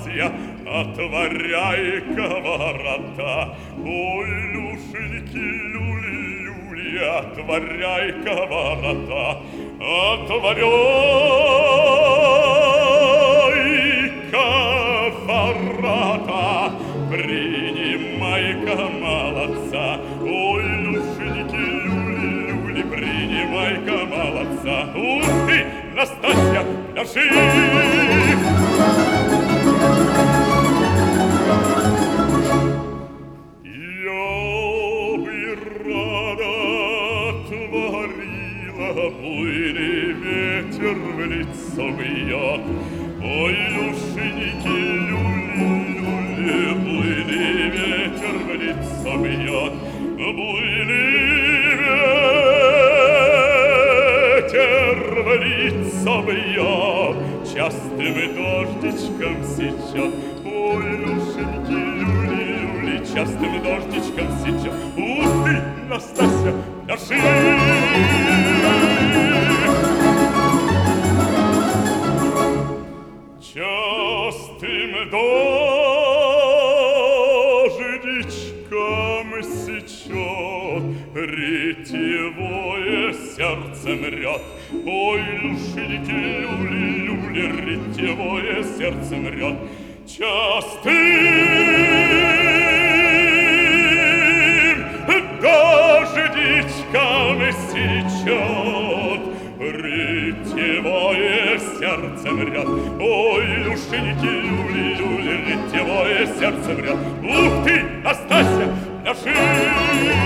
Настасья, отворяй-ка ворота. Ой, люшеньки, люли-люли, отворяй-ка ворота. Отворяй-ка ворота, принимай-ка молодца. Ой, люшеньки, люли-люли, принимай-ка молодца. Ух ты, Настасья, пляши! Буйный ветер в лицо бьет. Ой, люшеньки, люли-люли, буйный ветер в лицо бьет. Буйный ветер в лицо бьет, частым дождичком сечет. Ой, люшеньки, люли-люли, частым дождичком сечет. Ух ты, Настасья, пляши! Частым дождичком сечет, ретевое сердце мрет. Ой, люшеньки, люли-люли, ретевое сердце мрет. Частым дождичком сечет, ретевое сердце мрет. Ой, люшеньки, люли-люли, ретевое сердце мрет. Ух ты, Настасья, пляши!